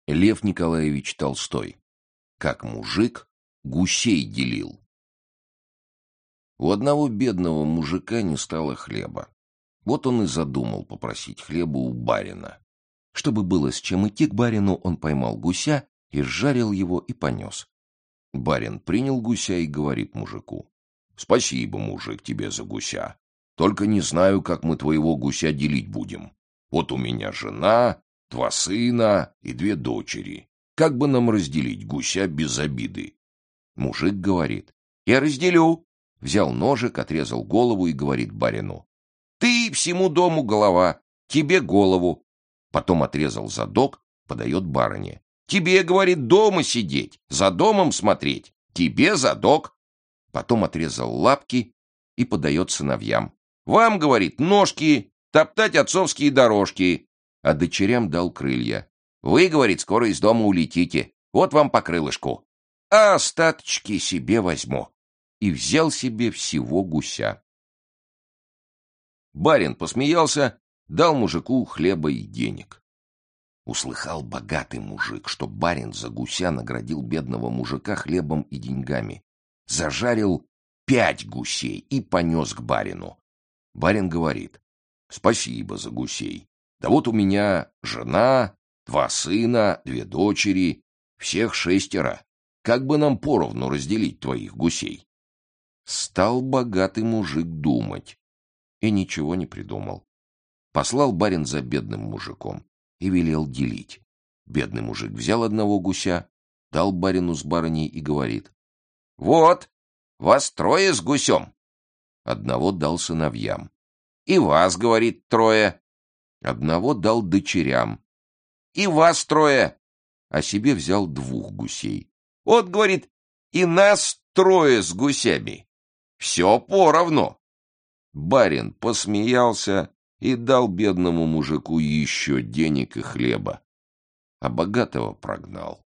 Лев Николаевич Толстой. Как мужик гусей делил. У одного бедного мужика не стало хлеба. Вот он и задумал попросить хлеба у барина. Чтобы было с чем идти к барину, он поймал гуся, изжарил его и понес. Барин принял гуся и говорит мужику: «Спасибо, мужик, тебе за гуся. Только не знаю, как мы твоего гуся делить будем. Вот у меня жена, 2 сына и 2 дочери. Как бы нам разделить гуся без обиды?» Мужик говорит: «Я разделю». Взял ножик, отрезал голову и говорит барину: «Ты всему дому голова, тебе голову». Потом отрезал задок, подает барыне: «Тебе, — говорит, — дома сидеть, за домом смотреть, тебе задок». Потом отрезал лапки и подает сыновьям: «Вам, — говорит, — ножки, топтать отцовские дорожки». А дочерям дал крылья: «Вы, — говорит, — скоро из дома улетите, вот вам по крылышку, а остаточки себе возьму». И взял себе всего гуся. Барин посмеялся, дал мужику хлеба и денег. Услыхал богатый мужик, что барин за гуся наградил бедного мужика хлебом и деньгами. Зажарил 5 гусей и понес к барину. Барин говорит: «Спасибо за гусей. Да вот у меня жена, 2 сына, 2 дочери, всех 6. Как бы нам поровну разделить твоих гусей?» Стал богатый мужик думать и ничего не придумал. Послал барин за бедным мужиком и велел делить. Бедный мужик взял одного гуся, дал барину с барыней и говорит: «Вот, вас 3 с гусем». Одного дал сыновьям. «И вас, — говорит, — 3». Одного дал дочерям. «И вас 3». А себе взял 2 гусей. «Вот, — говорит, — и нас 3 с гусями. Все поровну». Барин посмеялся и дал бедному мужику еще денег и хлеба, а богатого прогнал.